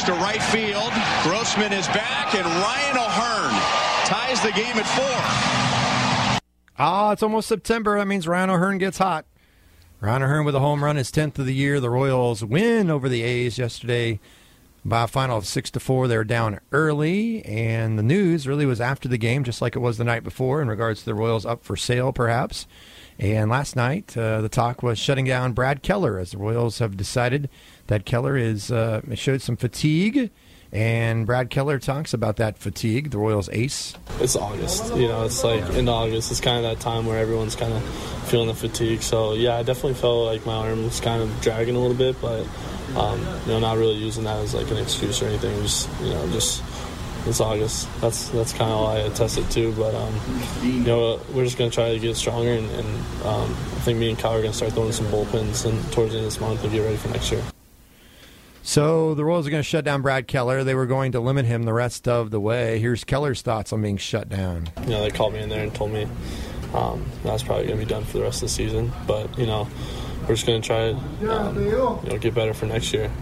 to right field. Grossman is back, and Ryan O'Hearn ties the game at 4. It's almost September. That means Ryan O'Hearn gets hot. Ryan O'Hearn with a home run, his 10th of the year. The Royals win over the A's yesterday by a final of 6-4. They were down early, and the news really was after the game, just like it was the night before, in regards to the Royals up for sale, perhaps. And last night, the talk was shutting down Brad Keller, as the Royals have decided that Keller showed some fatigue. And Brad Keller talks about that fatigue, the Royals' ace. It's August. It's like in August. It's kind of that time where everyone's kind of feeling the fatigue. So, yeah, I definitely felt like my arm was kind of dragging a little bit, but, not really using that as like an excuse or anything. Just it's August. That's kind of all I attested to. But, we're just going to try to get stronger. And I think me and Kyle are going to start throwing some bullpens and towards the end of this month to get ready for next year. So the Royals are going to shut down Brad Keller. They were going to limit him the rest of the way. Here's Keller's thoughts on being shut down. They called me in there and told me that's probably going to be done for the rest of the season. But, we're just going to try to, get better for next year.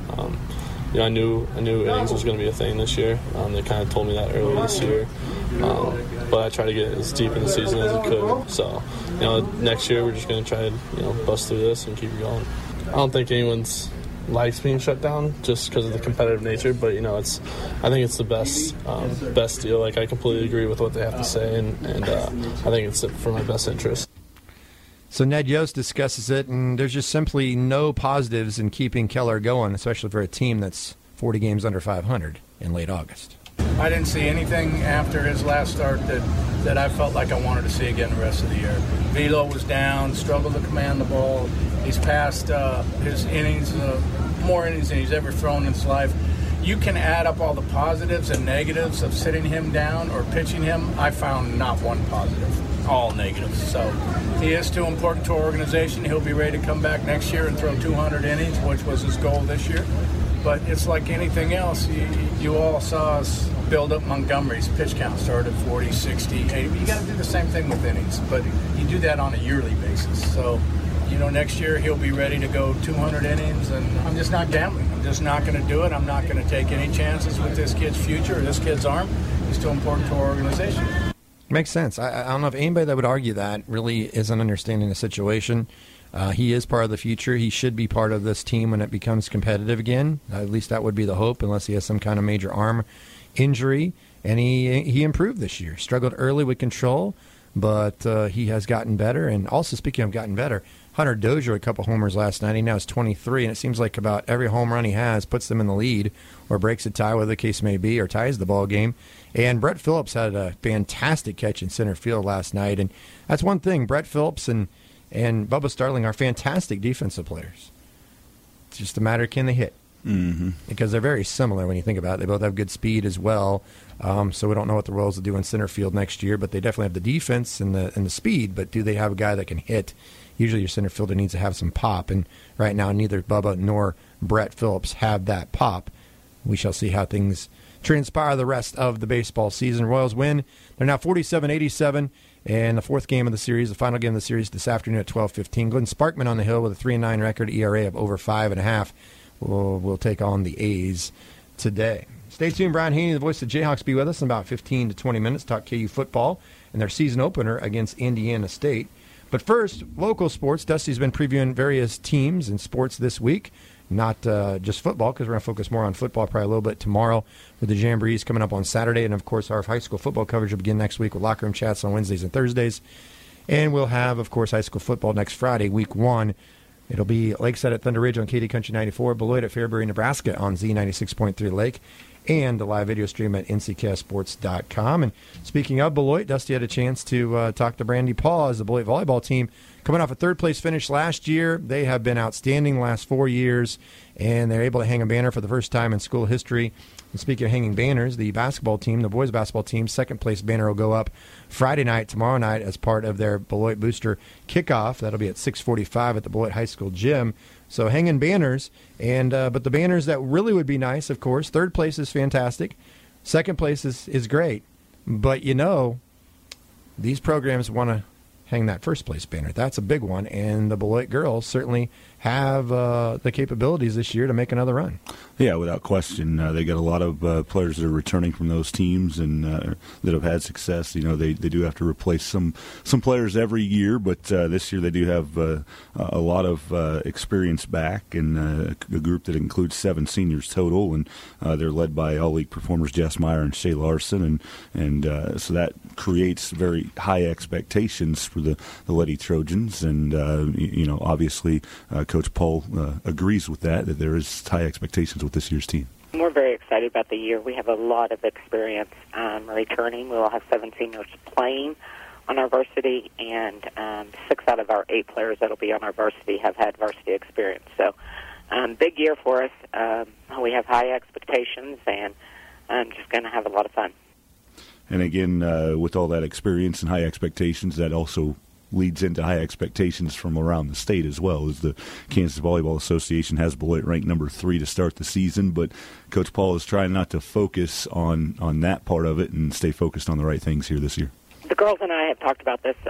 I knew innings was going to be a thing this year. They kind of told me that earlier this year. But I tried to get as deep in the season as I could. So, next year we're just going to try to, bust through this and keep it going. I don't think anyone's likes being shut down just because of the competitive nature, but I think it's the best deal. Like, I completely agree with what they have to say, and I think it's for my best interest. So Ned Yost discusses it, and there's just simply no positives in keeping Keller going, especially for a team that's 40 games under 500 in late August. I didn't see anything after his last start that I felt like I wanted to see again the rest of the year. Velo was down, struggled to command the ball. He's passed his innings, more innings than he's ever thrown in his life. You can add up all the positives and negatives of sitting him down or pitching him. I found not one positive, all negatives. So he is too important to our organization. He'll be ready to come back next year and throw 200 innings, which was his goal this year. But it's like anything else. You all saw us build up Montgomery's pitch count, started 40, 60, 80. You got to do the same thing with innings, but you do that on a yearly basis. So, next year he'll be ready to go 200 innings, and I'm just not gambling. I'm just not going to do it. I'm not going to take any chances with this kid's future or this kid's arm. He's too important to our organization. Makes sense. I don't know if anybody that would argue that really isn't understanding the situation. He is part of the future. He should be part of this team when it becomes competitive again. At least that would be the hope, unless he has some kind of major arm injury. And he improved this year. Struggled early with control, but he has gotten better. And also, speaking of gotten better, Hunter Dozier, a couple homers last night. He now is 23, and it seems like about every home run he has puts them in the lead or breaks a tie, whatever the case may be, or ties the ball game. And Brett Phillips had a fantastic catch in center field last night. And that's one thing. Brett Phillips and Bubba Starling are fantastic defensive players. It's just a matter of can they hit. Mm-hmm. Because they're very similar when you think about it. They both have good speed as well. So we don't know what the Royals will do in center field next year, but they definitely have the defense and the speed. But do they have a guy that can hit? Usually your center fielder needs to have some pop, and right now neither Bubba nor Brett Phillips have that pop. We shall see how things transpire the rest of the baseball season. Royals win. They're now 47-87, and the fourth game of the series, the final game of the series this afternoon at 12:15. Glenn Sparkman on the hill with a 3-9 record, ERA of over 5.5. We'll take on the A's today. Stay tuned. Brian Haney, the voice of the Jayhawks, be with us in about 15 to 20 minutes. Talk KU football and their season opener against Indiana State. But first, local sports. Dusty's been previewing various teams and sports this week, not just football, because we're going to focus more on football probably a little bit tomorrow with the Jamborees coming up on Saturday. And, of course, our high school football coverage will begin next week with locker room chats on Wednesdays and Thursdays. And we'll have, of course, high school football next Friday, week 1. It'll be Lakeside at Thunder Ridge on KD Country 94, Beloit at Fairbury, Nebraska on Z96.3 Lake, and the live video stream at ncksports.com. And speaking of Beloit, Dusty had a chance to talk to Brandy Paul as the Beloit volleyball team. Coming off a third-place finish last year, they have been outstanding the last 4 years, and they're able to hang a banner for the first time in school history. And speaking of hanging banners, the basketball team, the boys basketball team, second-place banner will go up Friday night, tomorrow night, as part of their Beloit Booster kickoff. That'll be at 6:45 at the Beloit High School gym. So hanging banners, and but the banners that really would be nice, of course, third place is fantastic. Second place is great. But, these programs want to hang that first place banner. That's a big one, and the Beloit girls certainly have the capabilities this year to make another run. Yeah, without question. They got a lot of players that are returning from those teams and that have had success. You know, they do have to replace some players every year, but this year they do have a lot of experience back, and a group that includes 7 seniors total, and they're led by all-league performers Jess Meyer and Shay Larson, and so that creates very high expectations for the Lady Trojans, and you know, obviously Coach Paul agrees with that there is high expectations with this year's team. We're very excited about the year. We have a lot of experience returning. We will have 7 seniors playing on our varsity, and 6 out of our 8 players that will be on our varsity have had varsity experience. So big year for us. We have high expectations, and I'm just going to have a lot of fun. And again, with all that experience and high expectations, that also leads into high expectations from around the state as well, as the Kansas Volleyball Association has Beloit ranked number 3 to start the season, but Coach Paul is trying not to focus on that part of it and stay focused on the right things here this year. The girls and I have talked about this,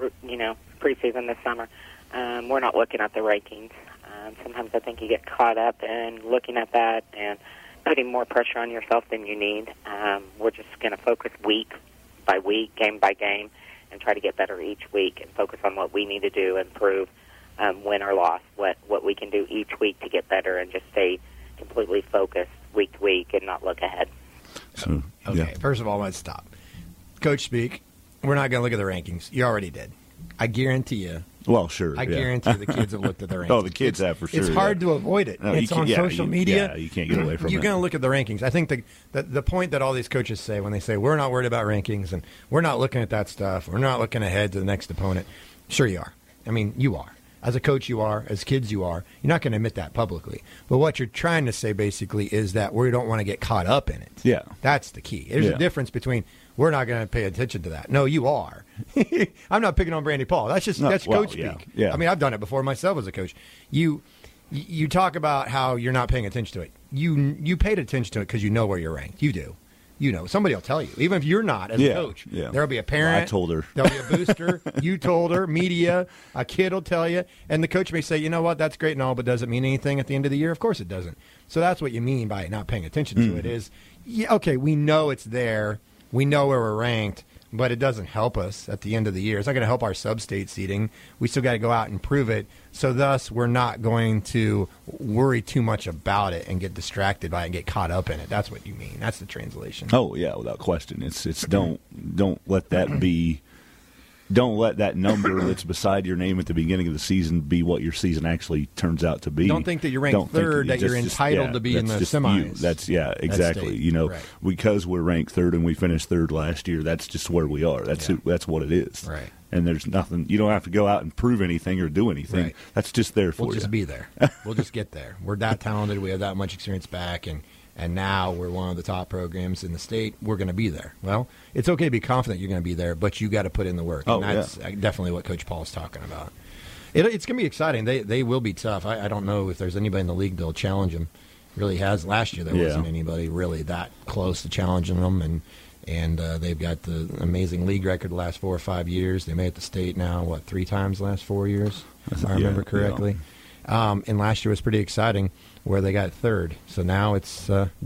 preseason this summer. We're not looking at the rankings. Sometimes I think you get caught up in looking at that and putting more pressure on yourself than you need. We're just going to focus week by week, game by game, and try to get better each week and focus on what we need to do, improve, win or loss, what we can do each week to get better, and just stay completely focused week to week and not look ahead. So, Okay, First of all, let's stop. Coach speak, we're not going to look at the rankings. You already did. I guarantee you. Well, sure. I guarantee the kids have looked at the rankings. Oh, the kids have for sure. It's hard to avoid it. No, it's on social media. Yeah, you can't get away from it. You're going to look at the rankings. I think the point that all these coaches say when they say we're not worried about rankings and we're not looking at that stuff, we're not looking ahead to the next opponent. Sure you are. I mean, you are. As a coach, you are. As kids, you are. You're not going to admit that publicly. But what you're trying to say basically is that we don't want to get caught up in it. Yeah. That's the key. There's a difference between we're not going to pay attention to that. No, you are. I'm not picking on Brandy Paul. That's coach speak. Yeah. I mean, I've done it before myself as a coach. You talk about how you're not paying attention to it. You paid attention to it because you know where you're ranked. You do. You know, somebody will tell you. Even if you're not as a coach, there'll be a parent. I told her. There'll be a booster. You told her. Media. A kid will tell you. And the coach may say, you know what, that's great and all, but does it mean anything at the end of the year? Of course it doesn't. So that's what you mean by not paying attention to it is, okay, we know it's there. We know where we're ranked, but it doesn't help us at the end of the year. It's not going to help our sub-state seeding. We still got to go out and prove it. So thus, we're not going to worry too much about it and get distracted by it and get caught up in it. That's what you mean. That's the translation. Oh yeah, without question. It's don't let that be. Don't let that number that's beside your name at the beginning of the season be what your season actually turns out to be. Don't think that you're ranked third, that you're entitled to be in the semis. That's exactly. State. You know, right. Because we're ranked third and we finished third last year, that's just where we are. That's what it is. Right. And there's nothing. You don't have to go out and prove anything or do anything. Right. That's just there for you. We'll just be there. We'll just get there. We're that talented. We have that much experience back, and now we're one of the top programs in the state. We're going to be there. Well, it's okay to be confident you're going to be there, but you got to put in the work. And that's definitely what Coach Paul's talking about. It's going to be exciting. They will be tough. I don't know if there's anybody in the league that'll challenge them. Really has. Last year there wasn't anybody really that close to challenging them, and they've got the amazing league record the last 4 or 5 years. They made it to state now, 3 times the last 4 years, if I remember correctly. Yeah. And last year was pretty exciting, where they got third. So now it's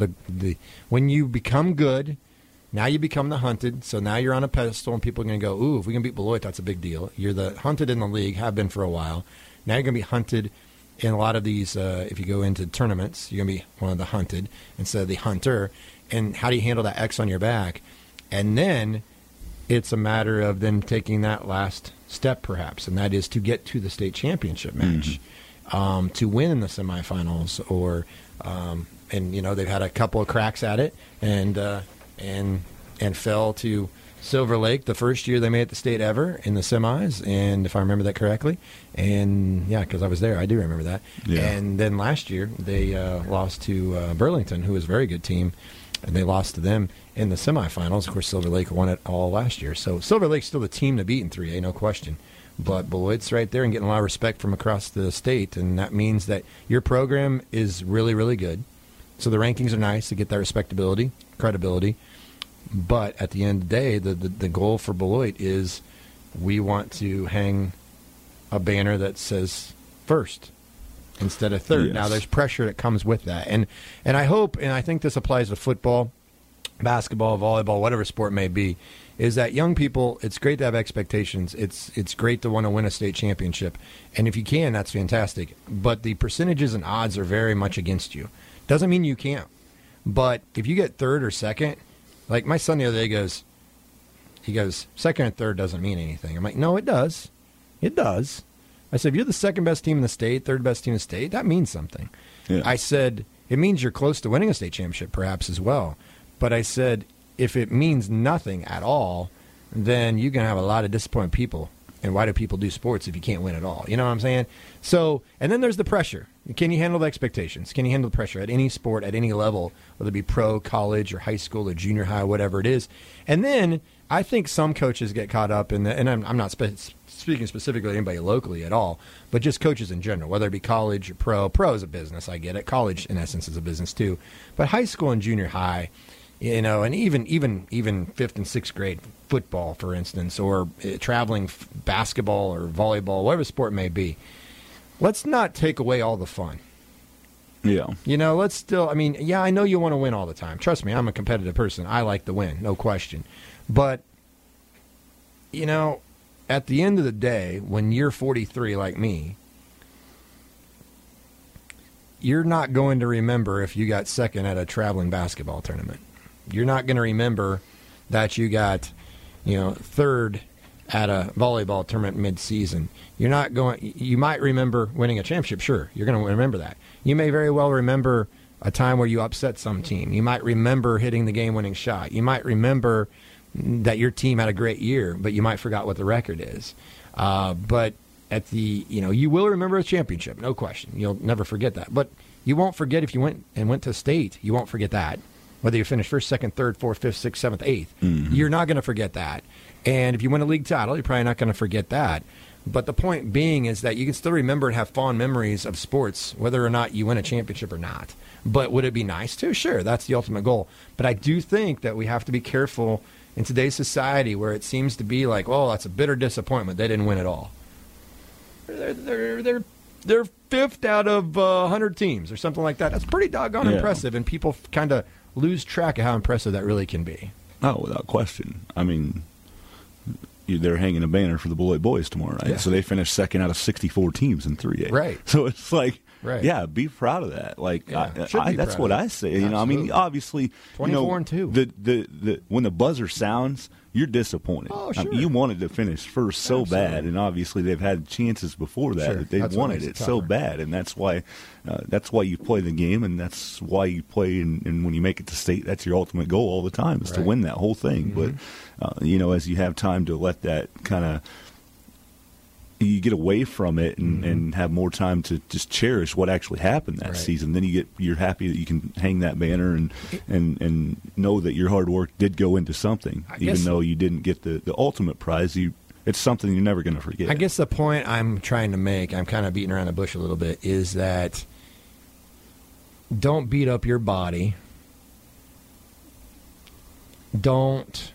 when you become good, now you become the hunted. So now you're on a pedestal, and people are going to go, ooh, if we can beat Beloit, that's a big deal. You're the hunted in the league, have been for a while. Now you're going to be hunted in a lot of these. If you go into tournaments, you're going to be one of the hunted instead of the hunter. And how do you handle that X on your back? And then it's a matter of then taking that last step, perhaps, and that is to get to the state championship match. To win in the semifinals, and they've had a couple of cracks at it, and fell to Silver Lake the first year they made it to state ever in the semis, and if I remember that correctly, and because I was there, I do remember that. Yeah. And then last year they lost to Burlington, who was a very good team, and they lost to them in the semifinals. Of course, Silver Lake won it all last year, so Silver Lake's still the team to beat in 3A, no question. But Beloit's right there and getting a lot of respect from across the state, and that means that your program is really, really good. So the rankings are nice to get that respectability, credibility. But at the end of the day, the goal for Beloit is we want to hang a banner that says first. instead of third. Yes. Now, there's pressure that comes with that. And I hope, and I think this applies to football, basketball, volleyball, whatever sport may be, is that young people, it's great to have expectations. It's great to want to win a state championship. And if you can, that's fantastic. But the percentages and odds are very much against you. Doesn't mean you can't. But if you get third or second, like my son the other day he goes, second and third doesn't mean anything. I'm like, no, it does. It does. I said, if you're the second best team in the state, third best team in the state, that means something. Yeah. I said, it means you're close to winning a state championship perhaps as well. But I said, if it means nothing at all, then you're going to have a lot of disappointed people. And why do people do sports if you can't win at all? You know what I'm saying? So, and then there's the pressure. Can you handle the expectations? Can you handle the pressure at any sport, at any level, whether it be pro, college, or high school, or junior high, whatever it is? And then I think some coaches get caught up in the, and I'm not speaking specifically to anybody locally at all, but just coaches in general, whether it be college or pro. Pro is a business, I get it. College, in essence, is a business too. But high school and junior high, you know, and even fifth and sixth grade football, for instance, or traveling basketball or volleyball, whatever sport it may be, let's not take away all the fun. Yeah. You know, let's still, I mean, yeah, I know you want to win all the time. Trust me, I'm a competitive person. I like to win, no question. But, you know, at the end of the day, when you're 43 like me, you're not going to remember if you got second at a traveling basketball tournament. You're not going to remember that you got, you know, third at a volleyball tournament mid-season. You're not going. You might remember winning a championship. Sure, you're going to remember that. You may very well remember a time where you upset some team. You might remember hitting the game-winning shot. You might remember that your team had a great year, but you might forgot what the record is. But at the, you know, you will remember a championship, no question. You'll never forget that. But you won't forget if you went to state. You won't forget that. Whether you finish first, second, third, fourth, fifth, sixth, seventh, eighth, you're not going to forget that. And if you win a league title, you're probably not going to forget that. But the point being is that you can still remember and have fond memories of sports, whether or not you win a championship or not. But would it be nice to? Sure, that's the ultimate goal. But I do think that we have to be careful in today's society where it seems to be like, oh, that's a bitter disappointment. They didn't win at all. They're fifth out of 100 teams or something like that. That's pretty doggone impressive, and people kind of lose track of how impressive that really can be. Oh, without question. I mean, they're hanging a banner for the Beloit boys tomorrow, right? Yeah. So they finished second out of 64 teams in 3A. Right. So it's like, right. Yeah, be proud of that. Like, Yeah, that's what I say. You know, I mean, obviously, 24-2. The when the buzzer sounds, you're disappointed. Oh, sure. I mean, you wanted to finish first so Absolutely. bad, and obviously they've had chances before that. Sure. That they That's what wanted makes it it so tougher. bad, and that's why you play the game, and that's why you play. And when you make it to state, that's your ultimate goal all the time is to Right. win that whole thing. Mm-hmm. But you know, as you have time to let that kind of you get away from it and have more time to just cherish what actually happened that Right. season. Then you're happy that you can hang that banner and know that your hard work did go into something, even though you didn't get the ultimate prize. It's something you're never going to forget. I guess the point I'm trying to make, I'm kind of beating around the bush a little bit, is that don't beat up your body. Don't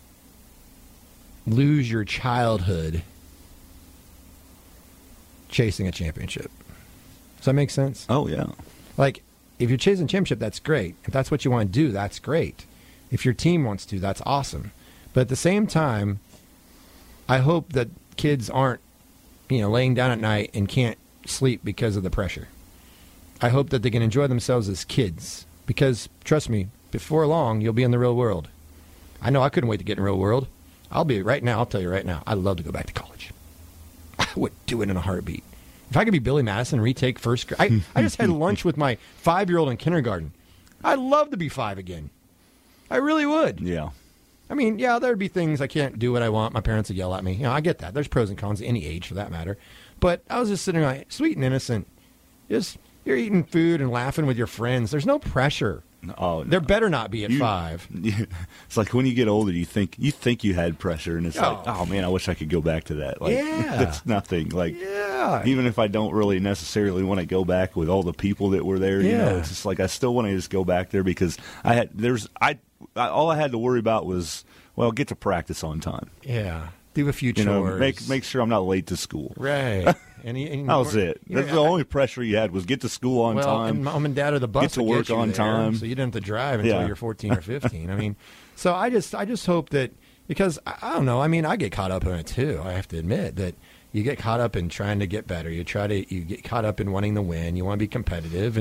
lose your childhood chasing a championship. Does that make sense? Oh yeah. Like, if you're chasing a championship, that's great. If that's what you want to do, that's great. If your team wants to, that's awesome. But at the same time, I hope that kids aren't, laying down at night and can't sleep because of the pressure. I hope that they can enjoy themselves as kids. Because, trust me, before long, you'll be in the real world. I know I couldn't wait to get in the real world. I'll tell you right now, I'd love to go back to college. I would do it in a heartbeat. If I could be Billy Madison and retake first grade. I just had lunch with my 5-year-old in kindergarten. I'd love to be 5 again. I really would. Yeah. I mean, yeah, there'd be things I can't do what I want. My parents would yell at me. I get that. There's pros and cons at any age for that matter. But I was just sitting there like, sweet and innocent. You're eating food and laughing with your friends. There's no pressure. Oh, no. There better not be at 5. It's like when you get older, you think you had pressure, and it's like, oh man, I wish I could go back to that. Like, Yeah. that's nothing. Like, Yeah. even if I don't really necessarily want to go back with all the people that were there, Yeah. it's just like I still want to just go back there because all I had to worry about was, well, get to practice on time. Yeah. Do a few chores. Make sure I'm not late to school. Right. That was it. That's the only pressure you had was get to school on time. And mom and dad or the bus get to work on time, so you didn't have to drive until you're 14 or 15. I mean, so I just hope that, because I don't know. I mean, I get caught up in it too. I have to admit that you get caught up in trying to get better. You get caught up in wanting to win. You want to be competitive,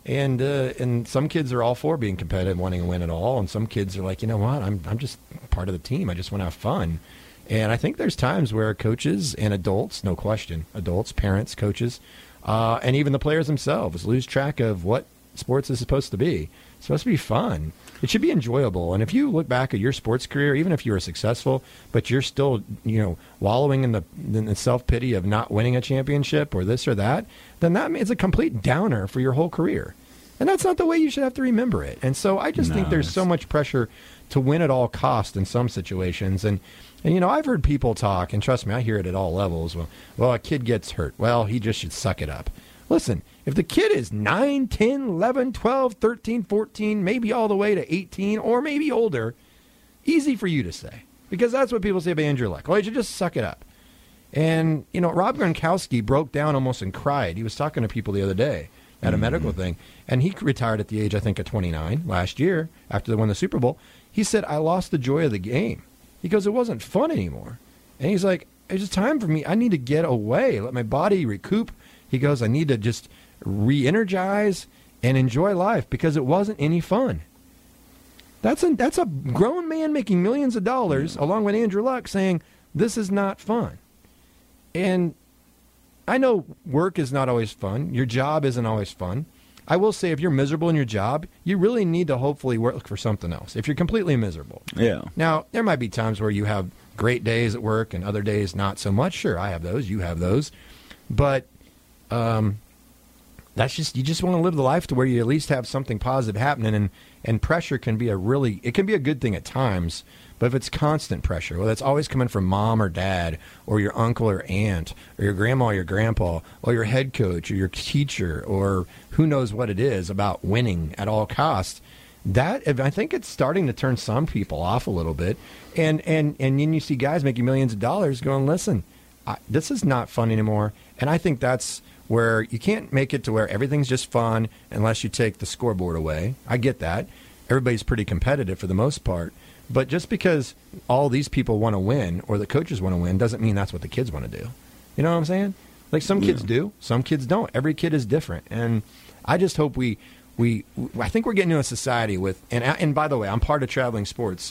and some kids are all for being competitive, wanting to win it all, and some kids are like, you know what, I'm just part of the team. I just want to have fun. And I think there's times where coaches and adults, no question, adults, parents, coaches, and even the players themselves lose track of what sports is supposed to be. It's supposed to be fun. It should be enjoyable. And if you look back at your sports career, even if you were successful, but you're still, wallowing in the self-pity of not winning a championship or this or that, then that means a complete downer for your whole career. And that's not the way you should have to remember it. And so I just think there's so much pressure to win at all costs in some situations. And I've heard people talk, and trust me, I hear it at all levels. Well, a kid gets hurt. Well, he just should suck it up. Listen, if the kid is 9, 10, 11, 12, 13, 14, maybe all the way to 18 or maybe older, easy for you to say. Because that's what people say about Andrew Luck. Well, you should just suck it up. And, Rob Gronkowski broke down almost and cried. He was talking to people the other day at a medical thing, and he retired at the age, I think, of 29 last year after they won the Super Bowl. He said, I lost the joy of the game. He goes, it wasn't fun anymore. And he's like, it's just time for me. I need to get away, let my body recoup. He goes, I need to just re-energize and enjoy life because it wasn't any fun. That's a grown man making millions of dollars, along with Andrew Luck, saying, this is not fun. And I know work is not always fun. Your job isn't always fun. I will say, if you're miserable in your job, you really need to hopefully work for something else. If you're completely miserable. Yeah. Now, there might be times where you have great days at work and other days not so much. Sure, I have those. You have those. But that's just, you just want to live the life to where you at least have something positive happening. And pressure can be it can be a good thing at times. But if it's constant pressure, whether it's always coming from mom or dad or your uncle or aunt or your grandma or your grandpa or your head coach or your teacher or who knows what it is about winning at all costs, I think it's starting to turn some people off a little bit. And then you see guys making millions of dollars going, listen, this is not fun anymore. And I think that's where you can't make it to where everything's just fun unless you take the scoreboard away. I get that. Everybody's pretty competitive for the most part. But just because all these people want to win or the coaches want to win doesn't mean that's what the kids want to do. You know what I'm saying? Like some kids do, some kids don't. Every kid is different. And I just hope I think we're getting to a society with, and by the way, I'm part of Traveling Sports,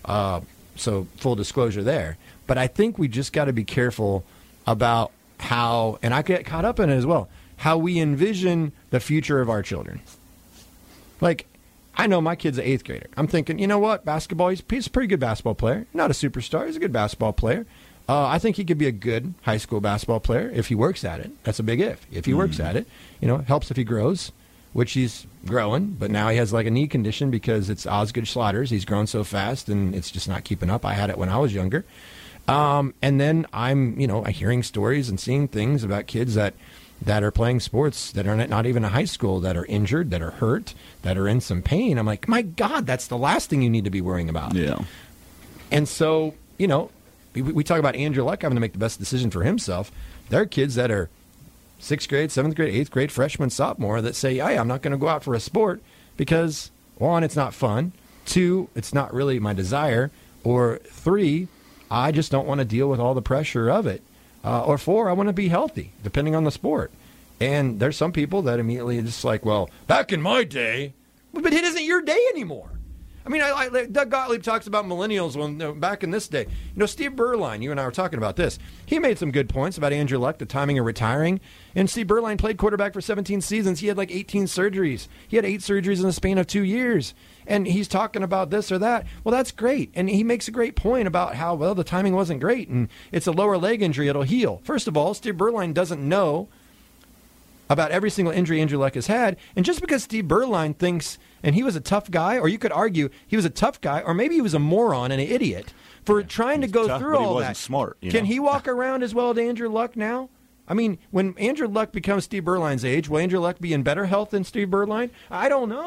so full disclosure there. But I think we just got to be careful about how, and I get caught up in it as well, how we envision the future of our children. Like, I know my kid's an 8th grader. I'm thinking, you know what, basketball, he's a pretty good basketball player. Not a superstar, he's a good basketball player. I think he could be a good high school basketball player if he works at it. That's a big if. If he works at it, it helps if he grows, which he's growing. But now he has like a knee condition because it's Osgood Schlatter's. He's grown so fast and it's just not keeping up. I had it when I was younger. And then I'm, hearing stories and seeing things about kids that are playing sports that are not even in high school, that are injured, that are hurt, that are in some pain. I'm like, my God, that's the last thing you need to be worrying about. Yeah. And so, we talk about Andrew Luck having to make the best decision for himself. There are kids that are 6th grade, 7th grade, 8th grade, freshman, sophomore that say, hey, I'm not going to go out for a sport because, 1, it's not fun. 2, it's not really my desire. Or 3, I just don't want to deal with all the pressure of it. Or 4, I want to be healthy, depending on the sport. And there's some people that immediately are just like, well, back in my day, but it isn't your day anymore. I mean, Doug Gottlieb talks about millennials back in this day. Steve Berline, you and I were talking about this. He made some good points about Andrew Luck, the timing of retiring. And Steve Berline played quarterback for 17 seasons. He had like 18 surgeries. He had 8 surgeries in the span of 2 years. And he's talking about this or that. Well, that's great. And he makes a great point about how, well, the timing wasn't great. And it's a lower leg injury. It'll heal. First of all, Steve Berline doesn't know about every single injury Andrew Luck has had. And just because Steve Berline thinks, and he was a tough guy, or you could argue he was a tough guy, or maybe he was a moron and an idiot for trying to go through all that. He wasn't smart. Can he walk around as well as Andrew Luck now? I mean, when Andrew Luck becomes Steve Berline's age, will Andrew Luck be in better health than Steve Berline? I don't know.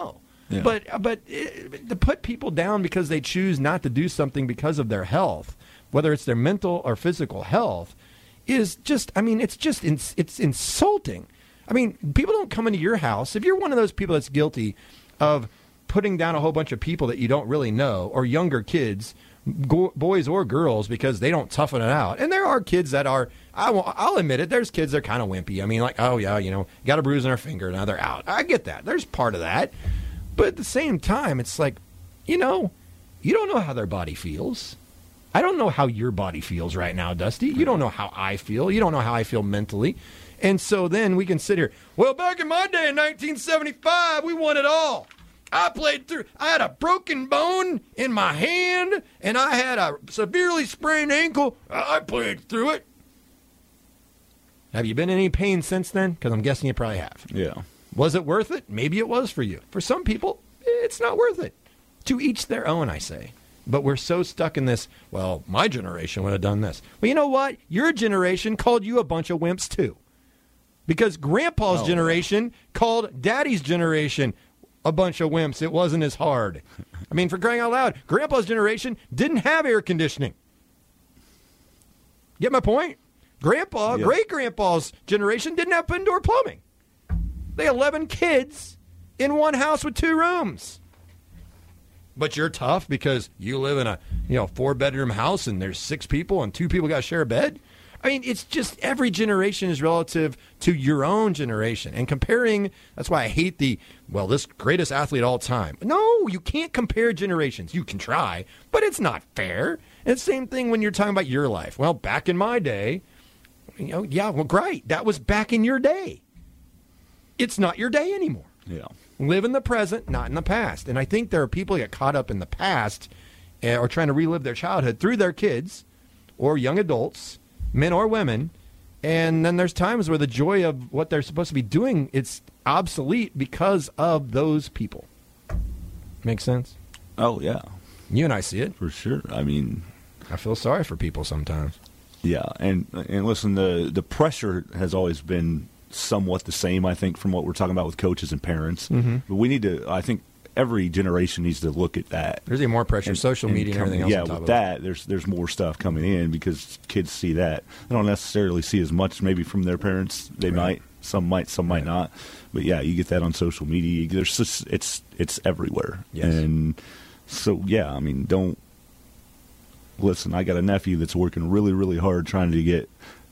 Yeah. But to put people down because they choose not to do something because of their health, whether it's their mental or physical health, is just, I mean, it's insulting. I mean, people don't come into your house. If you're one of those people that's guilty of putting down a whole bunch of people that you don't really know, or younger kids, boys or girls, because they don't toughen it out. And there are kids that are, I'll admit it, there's kids that are kind of wimpy. I mean, like, oh, yeah, got a bruise on their finger, now they're out. I get that. There's part of that. But at the same time, it's like, you don't know how their body feels. I don't know how your body feels right now, Dusty. You don't know how I feel. You don't know how I feel mentally. And so then we can sit here, well, back in my day in 1975, we won it all. I played through. I had a broken bone in my hand, and I had a severely sprained ankle. I played through it. Have you been in any pain since then? Because I'm guessing you probably have. Yeah. Was it worth it? Maybe it was for you. For some people, it's not worth it. To each their own, I say. But we're so stuck in this, well, my generation would have done this. Well, you know what? Your generation called you a bunch of wimps, too. Because Grandpa's generation called Daddy's generation a bunch of wimps. It wasn't as hard. I mean, for crying out loud, Grandpa's generation didn't have air conditioning. Get my point? Great-grandpa's generation didn't have indoor plumbing. They had 11 kids in one house with 2 rooms. But you're tough because you live in a 4-bedroom house and there's 6 people and 2 people got to share a bed. I mean, it's just every generation is relative to your own generation. And comparing, that's why I hate this greatest athlete of all time. No, you can't compare generations. You can try, but it's not fair. And it's the same thing when you're talking about your life. Well, back in my day, great. That was back in your day. It's not your day anymore. Yeah. Live in the present, not in the past. And I think there are people who get caught up in the past or trying to relive their childhood through their kids or young adults, men or women, and then there's times where the joy of what they're supposed to be doing, it's obsolete because of those people. Make sense? Oh, yeah. You and I see it. For sure. I mean, I feel sorry for people sometimes. Yeah, and listen, the pressure has always been somewhat the same, I think, from what we're talking about with coaches and parents. Mm-hmm. But we need to, I think, every generation needs to look at that. There's even more pressure, social media and everything else. Yeah, with that, there's more stuff coming in because kids see that. They don't necessarily see as much maybe from their parents. They might, some might not. But yeah, you get that on social media. There's just, it's everywhere. Yes. And so yeah, I mean, don't listen. I got a nephew that's working really, really hard trying to get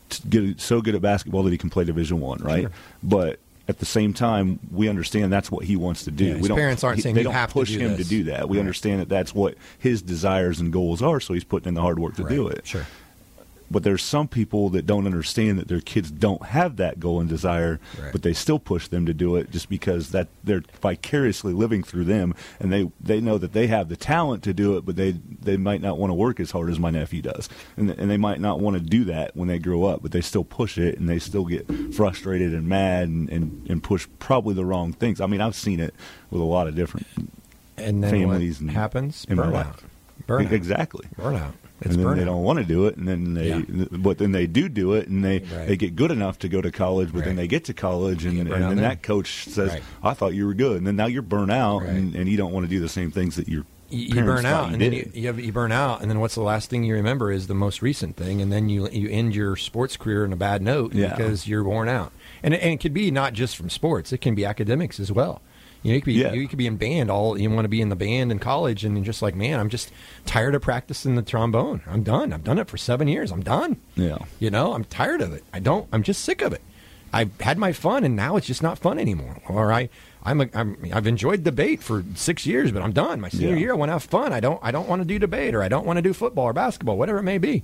so good at basketball that he can play Division I, right? Sure. But at the same time, we understand that's what he wants to do. Yeah, his parents aren't saying they you don't have push to do him this. to do that. We understand that that's what his desires and goals are, so he's putting in the hard work to do it. Sure. But there's some people that don't understand that their kids don't have that goal and desire, but they still push them to do it just because that they're vicariously living through them, and they know that they have the talent to do it, but they might not want to work as hard as my nephew does, and they might not want to do that when they grow up, but they still push it, and they still get frustrated and mad and push probably the wrong things. I mean, I've seen it with a lot of different families. What happens? In Burnout. Exactly. Burnout. And then they don't want to do it, and then but then they do it, and they get good enough to go to college, but then they get to college, and then that coach says, "I thought you were good," and then now you're burnt out, and you don't want to do the same things that you burn out, and then you burn out, and then what's the last thing you remember is the most recent thing, and then you end your sports career on a bad note because you're worn out, and it could be not just from sports; it can be academics as well. You could be in band. You want to be in the band in college, and you're just like, man, I'm just tired of practicing the trombone. I'm done. I've done it for 7 years. I'm done. Yeah. I'm tired of it. I'm just sick of it. I've had my fun, and now it's just not fun anymore. Or I've enjoyed debate for 6 years, but I'm done. My senior year, I want to have fun. I don't want to do debate, or I don't want to do football or basketball, whatever it may be.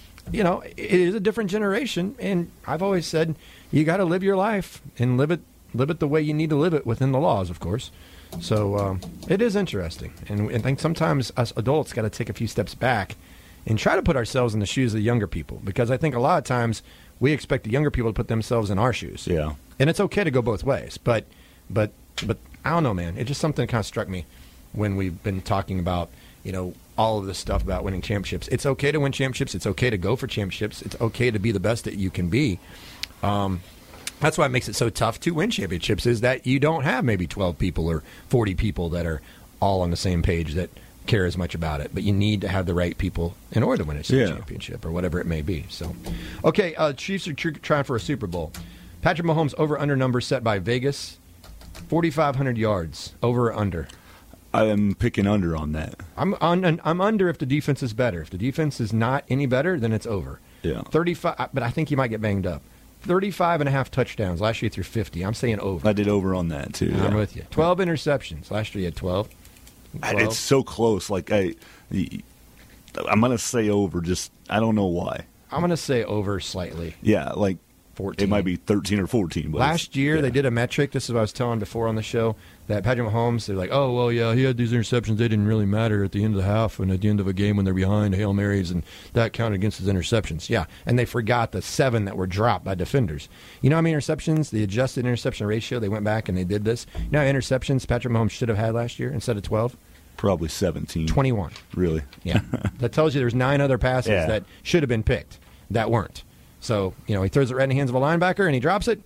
It is a different generation, and I've always said you got to live your life and live it the way you need to live it within the laws, of course. So it is interesting. And I think sometimes us adults got to take a few steps back and try to put ourselves in the shoes of the younger people. Because I think a lot of times we expect the younger people to put themselves in our shoes. Yeah. And it's okay to go both ways. But I don't know, man. It's just something that kind of struck me when we've been talking about, all of this stuff about winning championships. It's okay to win championships. It's okay to go for championships. It's okay to be the best that you can be. That's why it makes it so tough to win championships, is that you don't have maybe 12 people or 40 people that are all on the same page that care as much about it. But you need to have the right people in order to win a championship or whatever it may be. So, okay, Chiefs are trying for a Super Bowl. Patrick Mahomes over-under number set by Vegas, 4,500 yards, over or under? I am picking under on that. I'm under if the defense is better. If the defense is not any better, then it's over. Yeah. 35, but I think he might get banged up. 35.5 touchdowns. Last year he threw 50. I'm saying over. I did over on that, too. I'm with you. 12 interceptions. Last year he had 12. It's so close. Like I'm going to say over. Just I don't know why. I'm going to say over slightly. Yeah, like 14. It might be 13 or 14. But last year they did a metric. This is what I was telling before on the show, that Patrick Mahomes, they're like, oh, well, yeah, he had these interceptions. They didn't really matter at the end of the half and at the end of a game when they're behind, Hail Marys, and that counted against his interceptions. Yeah, and they forgot the 7 that were dropped by defenders. You know how many interceptions, the adjusted interception ratio, they went back and they did this? You know how many interceptions Patrick Mahomes should have had last year instead of 12? Probably 17. 21. Really? Yeah. That tells you there's 9 other passes that should have been picked that weren't. So, he throws it right in the hands of a linebacker and he drops it.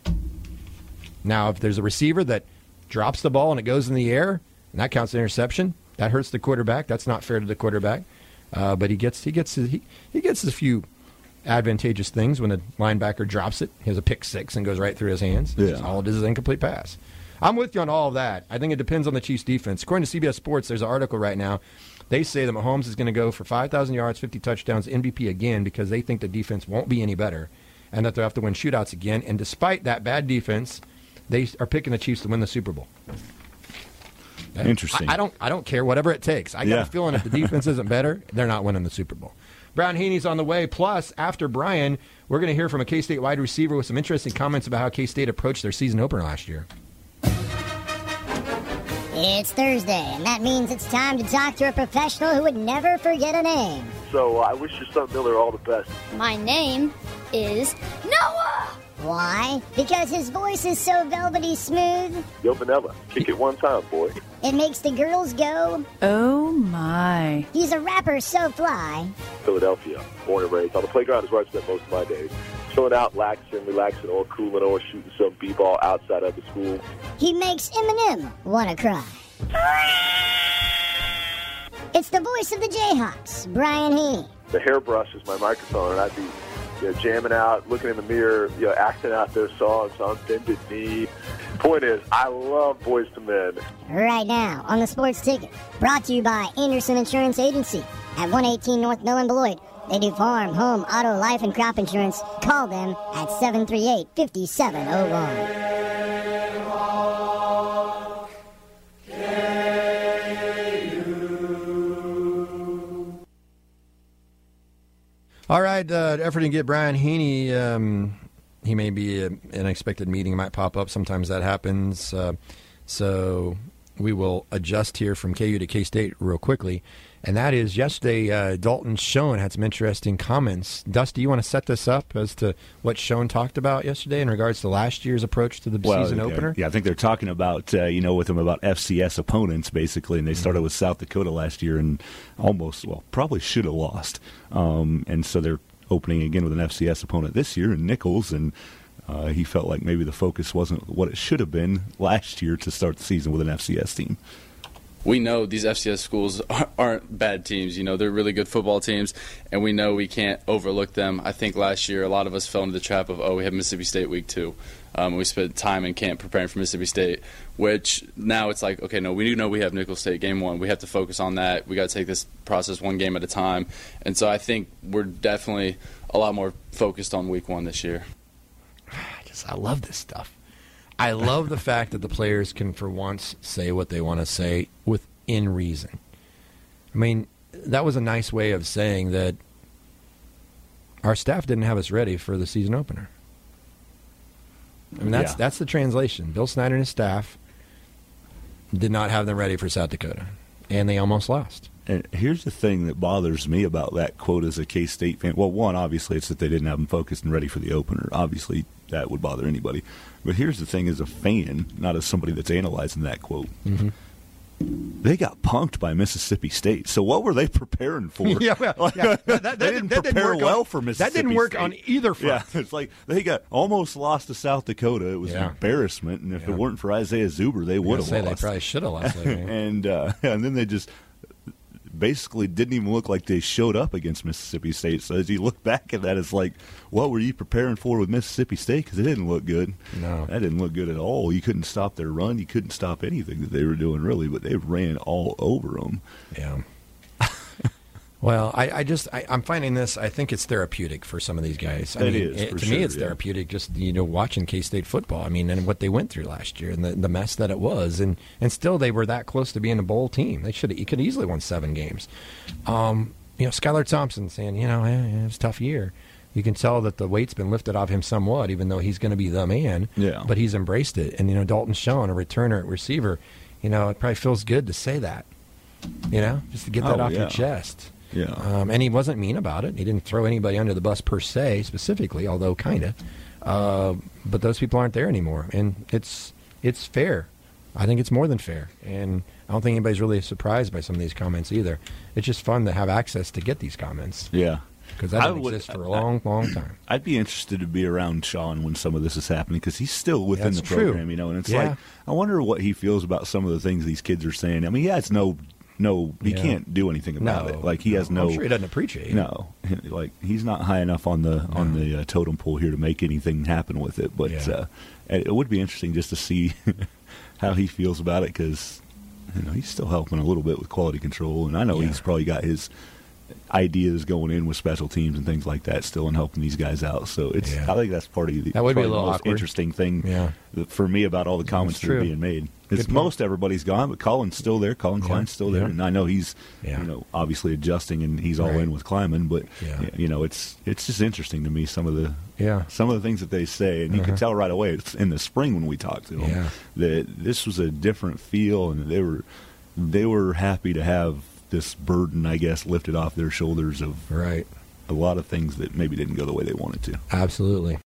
Now, if there's a receiver that drops the ball and it goes in the air, and that counts as an interception, that hurts the quarterback. That's not fair to the quarterback. But he gets a few advantageous things when the linebacker drops it. He has a pick 6 and goes right through his hands. Yeah. All it is an incomplete pass. I'm with you on all of that. I think it depends on the Chiefs' defense. According to CBS Sports, there's an article right now. They say that Mahomes is going to go for 5,000 yards, 50 touchdowns, MVP again, because they think the defense won't be any better and that they'll have to win shootouts again. And despite that bad defense, they are picking the Chiefs to win the Super Bowl. Interesting. I don't care, whatever it takes. I got a feeling if the defense isn't better, they're not winning the Super Bowl. Brian Haney's on the way. Plus, after Brian, we're going to hear from a K-State wide receiver with some interesting comments about how K-State approached their season opener last year. It's Thursday, and that means it's time to talk to a professional who would never forget a name. So I wish your son Miller all the best. My name is Noah! Why? Because his voice is so velvety smooth. Yo, Vanilla, kick it one time, boy. It makes the girls go, oh my. He's a rapper so fly. Philadelphia, born and raised. On the playground is where I spent most of my days. Chilling out, relaxing, or cooling, or shooting some b-ball outside of the school. He makes Eminem wanna cry. It's the voice of the Jayhawks, Brian Haney. The hairbrush is my microphone, and I'd be jamming out, looking in the mirror, acting out their songs on bended knee. Point is, I love Boys to Men. Right now on the Sports Ticket, brought to you by Anderson Insurance Agency at 118 North Mill and Beloit. They do farm, home, auto, life, and crop insurance. Call them at 738-5701. All right, effort to get Brian Haney. He may be an unexpected meeting might pop up. Sometimes that happens. So we will adjust here from KU to K-State real quickly. And that is, yesterday, Dalton Schoen had some interesting comments. Dusty, you want to set this up as to what Schoen talked about yesterday in regards to last year's approach to the season opener? Yeah, I think they're talking about, with him about FCS opponents, basically. And they started with South Dakota last year and probably should have lost. And so they're opening again with an FCS opponent this year in Nichols. And he felt like maybe the focus wasn't what it should have been last year to start the season with an FCS team. We know these FCS schools aren't bad teams. They're really good football teams, and we know we can't overlook them. I think last year a lot of us fell into the trap of, we have Mississippi State week 2. We spent time in camp preparing for Mississippi State, which now it's like, okay, no, we do know we have Nicholls State game 1. We have to focus on that. We got to take this process one game at a time. And so I think we're definitely a lot more focused on week 1 this year. I love this stuff. I love the fact that the players can, for once, say what they want to say within reason. I mean, that was a nice way of saying that our staff didn't have us ready for the season opener. I mean, that's the translation. Bill Snyder and his staff did not have them ready for South Dakota, and they almost lost. And here's the thing that bothers me about that quote as a K-State fan. Well, one, obviously, it's that they didn't have them focused and ready for the opener. Obviously, that would bother anybody. But here's the thing as a fan, not as somebody that's analyzing that quote. Mm-hmm. they got punked by Mississippi State. So what were they preparing for? Yeah, well, they didn't prepare well for Mississippi That didn't work State. on either front. Yeah, it's like they got almost lost to South Dakota. It was an embarrassment, and if it weren't for Isaiah Zuber, they would have lost. They probably should have lost. And then they just basically didn't even look like they showed up against Mississippi State. So as you look back at that, it's like, what were you preparing for with Mississippi State? Because it didn't look good. No. That didn't look good at all. You couldn't stop their run. You couldn't stop anything that they were doing, really, but they ran all over them. Yeah. Well, I'm finding this. I think it's therapeutic for some of these guys. To me, it's therapeutic. Just watching K-State football. I mean, and what they went through last year, and the mess that it was, and still they were that close to being a bowl team. They could have easily won 7 games. Skylar Thompson saying, it was a tough year. You can tell that the weight's been lifted off him somewhat, even though he's going to be the man. Yeah. But he's embraced it, and Dalton Schoen, a returner at receiver, it probably feels good to say that. Just to get that off your chest. Yeah. And he wasn't mean about it. He didn't throw anybody under the bus per se, specifically, although kind of. But those people aren't there anymore, and it's fair. I think it's more than fair, and I don't think anybody's really surprised by some of these comments either. It's just fun to have access to get these comments. Yeah. Because that didn't exist for a long, long time. I'd be interested to be around Sean when some of this is happening because he's still within the program, and it's like, I wonder what he feels about some of the things these kids are saying. I mean, he can't do anything about it. Like he has no. I'm sure he doesn't appreciate it. No, like he's not high enough on the totem pole here to make anything happen with it. But it would be interesting just to see how he feels about it because he's still helping a little bit with quality control, and I know he's probably got his ideas going in with special teams and things like that still and helping these guys out. So I think that's part of that would be a little most awkward. Interesting thing for me about all the comments that are being made. Because most everybody's gone, but Colin's still there. Colin Klein's still there, and I know he's obviously adjusting and he's all in with Kleiman. But it's just interesting to me some of the things that they say, and you can tell right away. It's in the spring when we talked to them that this was a different feel, and they were happy to have this burden, I guess, lifted off their shoulders of a lot of things that maybe didn't go the way they wanted to. Absolutely.